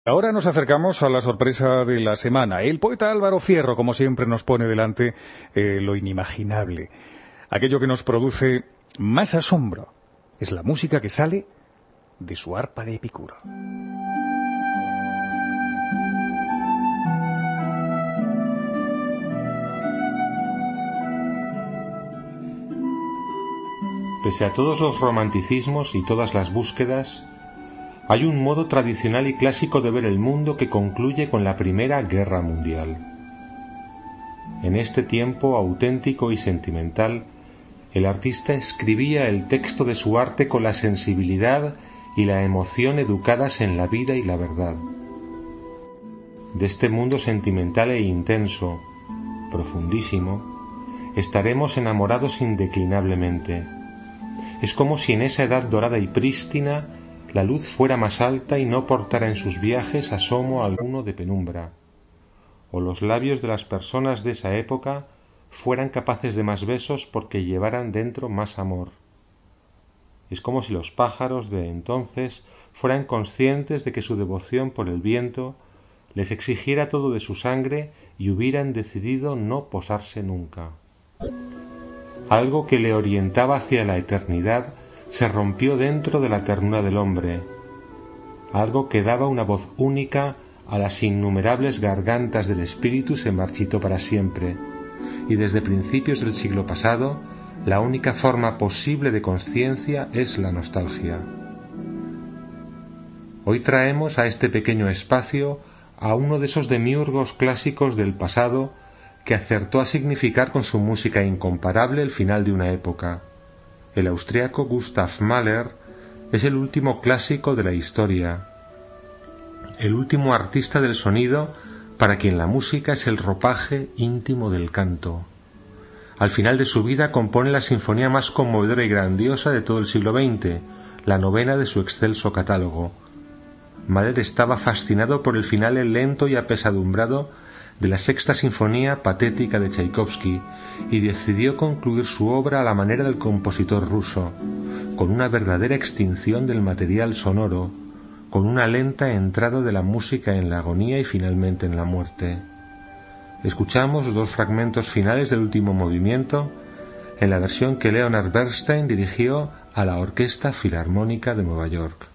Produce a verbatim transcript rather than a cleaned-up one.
Ahora nos acercamos a la sorpresa de la semana. El poeta Álvaro Fierro, como siempre, nos pone delante eh, lo inimaginable. Aquello que nos produce más asombro es la música que sale de su arpa de Epicuro. Pese a todos los romanticismos y todas las búsquedas, hay un modo tradicional y clásico de ver el mundo que concluye con la Primera Guerra Mundial. En este tiempo auténtico y sentimental, el artista escribía el texto de su arte con la sensibilidad y la emoción educadas en la vida y la verdad. De este mundo sentimental e intenso, profundísimo, estaremos enamorados indeclinablemente. Es como si en esa edad dorada y prístina la luz fuera más alta y no portara en sus viajes asomo alguno de penumbra, o los labios de las personas de esa época fueran capaces de más besos porque llevaran dentro más amor. Es como si los pájaros de entonces fueran conscientes de que su devoción por el viento les exigiera todo de su sangre y hubieran decidido no posarse nunca. Algo que le orientaba hacia la eternidad se rompió dentro de la ternura del hombre, algo que daba una voz única a las innumerables gargantas del espíritu se marchitó para siempre, y desde principios del siglo pasado, la única forma posible de conciencia es la nostalgia. Hoy traemos a este pequeño espacio a uno de esos demiurgos clásicos del pasado que acertó a significar con su música incomparable el final de una época. El austriaco Gustav Mahler es el último clásico de la historia, el último artista del sonido para quien la música es el ropaje íntimo del canto. Al final de su vida compone la sinfonía más conmovedora y grandiosa de todo el siglo veinte, la novena de su excelso catálogo. Mahler estaba fascinado por el final lento y apesadumbrado de la sexta sinfonía patética de Tchaikovsky y decidió concluir su obra a la manera del compositor ruso, con una verdadera extinción del material sonoro, con una lenta entrada de la música en la agonía y finalmente en la muerte. Escuchamos dos fragmentos finales del último movimiento en la versión que Leonard Bernstein dirigió a la Orquesta Filarmónica de Nueva York.